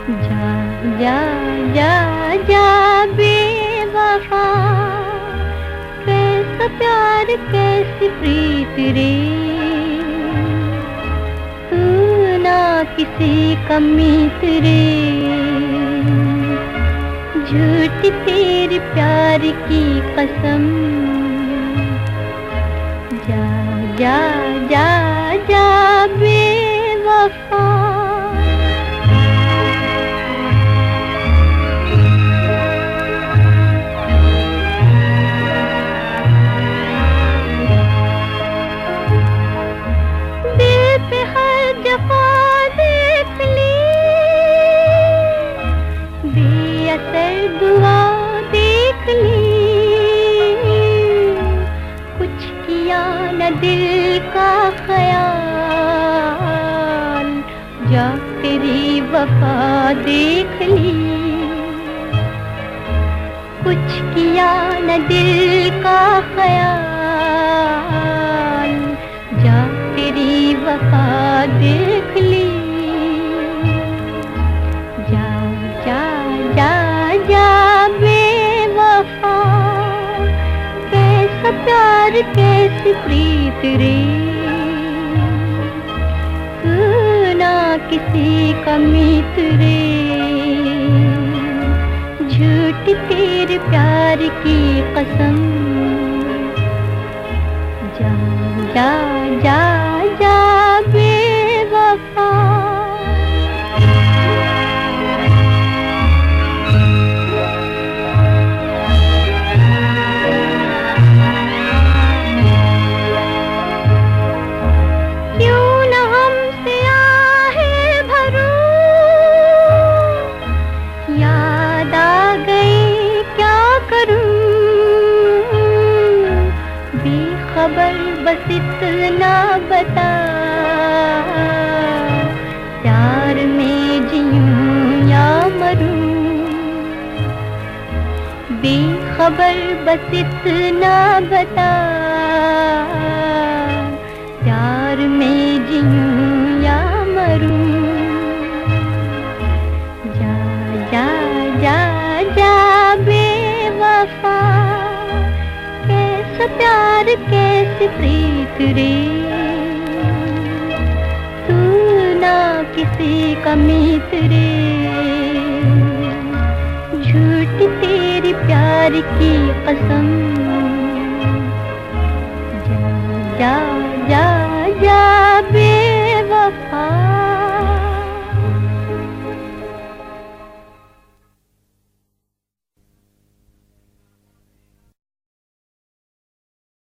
जा जा जा जा बेवफा, कैसा प्यार कैसी प्रीत रे, तू ना किसी का मीत रे, झूठी तेरी प्यार की कसम। जा जा जा जा बेवफा। दिल पे हर जफा देख ली, बेअसर दुआ देख ली, कुछ किया न दिल का ख्याल, जा तेरी वफा देख ली, कुछ किया न दिल का ख्याल, जा तेरी वफा देख ली। जा जा जा जा बेवफा, कैसा प्यार कैसी प्रीत रे, तू ना किसी का मीत रे, झूठी तेरे प्यार की कसम। जा जा जा जा बेवफा। खबर बस इतना बता, प्यार में जीऊं या मरूं, बेखबर बस इतना बता, प्यार में जीऊं या मरूं। जा जा जा जा बेवफा, कैसा प्यार कैसी प्रीत रे, तू ना किसी का मीत रे, झूठी तेरी प्यार की कसम। जा जा जा जा बेवफा।